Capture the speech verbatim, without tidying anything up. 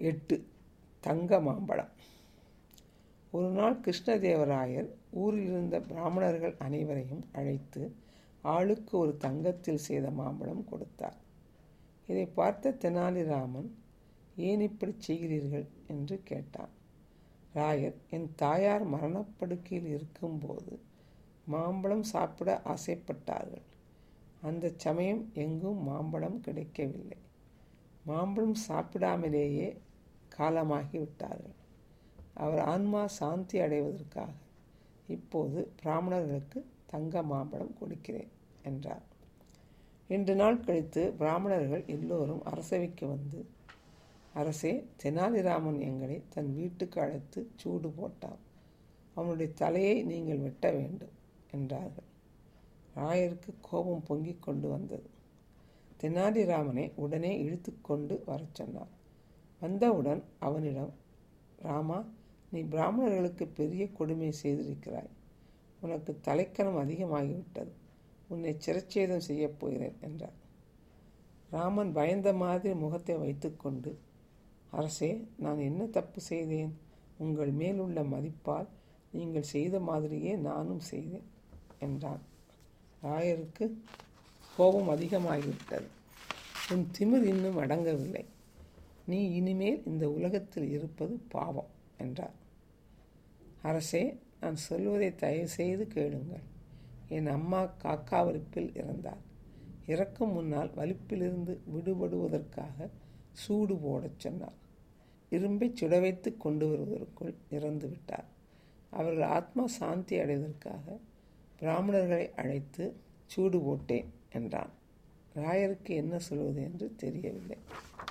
எட்டு. தங்க மாம்பழம். ஒரு நாள் கிருஷ்ணதேவராயர் ஊரில் இருந்த பிராமணர்கள் அனைவரையும் அழைத்து ஆளுக்கு ஒரு தங்கத்தில் செய்த மாம்பழம் கொடுத்தார். இதை பார்த்த தெனாலிராமன், ஏன் இப்படி செய்கிறீர்கள் என்று கேட்டான். ராயர், என் தாயார் மரணப்படுக்கையில் இருக்கும்போது மாம்பழம் சாப்பிட ஆசைப்பட்டார்கள். அந்த சமயம் எங்கும் மாம்பழம் கிடைக்கவில்லை. மாம்பழம் சாப்பிடாமலேயே காலமாகி விட்டார்கள். அவர் ஆன்மா சாந்தி அடைவதற்காக இப்போது பிராமணர்களுக்கு தங்க மாம்பழம் கொடுக்கிறேன் என்றார். ரெண்டு நாள் கழித்து பிராமணர்கள் எல்லோரும் அரசவைக்கு வந்து, அரசே, தெனாலிராமன் எங்களை தன் வீட்டுக்கு அழைத்து சூடு போட்டான். அவனுடைய தலையை நீங்கள் வெட்ட வேண்டும் என்றார்கள். ராயருக்கு கோபம் பொங்கிக் கொண்டு வந்தது. தெனாலிராமனை உடனே இழுத்து கொண்டு வரச் சொன்னார். வந்தவுடன் அவனிடம், ராமா, நீ பிராமணர்களுக்கு பெரிய கொடுமை செய்திருக்கிறாய். உனக்கு தலைக்கணம் அதிகமாகிவிட்டது. உன்னை சிரச்சேதம் செய்யப் போகிறேன் என்றார். ராமன் பயந்த மாதிரி முகத்தை வைத்துக்கொண்டு, அரசே, நான் என்ன தப்பு செய்தேன்? உங்கள் மேலுள்ள மதிப்பால் நீங்கள் செய்த மாதிரியே நானும் செய்தேன் என்றான். ராயருக்கு கோபம் அதிகமாகிவிட்டது. உன் திமிர் இன்னும் அடங்கவில்லை. நீ இனிமேல் இந்த உலகத்தில் இருப்பது பாவம் என்றார். அரசே, நான் சொல்வதை தயவு செய்து கேளுங்கள். என் அம்மா காக்கா வலிப்பில் இறந்தார். இறக்கும் முன்னால் வலிப்பிலிருந்து விடுபடுவதற்காக சூடு போடச் சொன்னார். இரும்பை சுட வைத்து கொண்டு வருவதற்குள் இறந்து விட்டார். அவர்கள் ஆத்மா சாந்தி அடைவதற்காக பிராமணர்களை அழைத்து சூடு போட்டேன் என்றான். ராயருக்கு என்ன சொல்வது என்று தெரியவில்லை.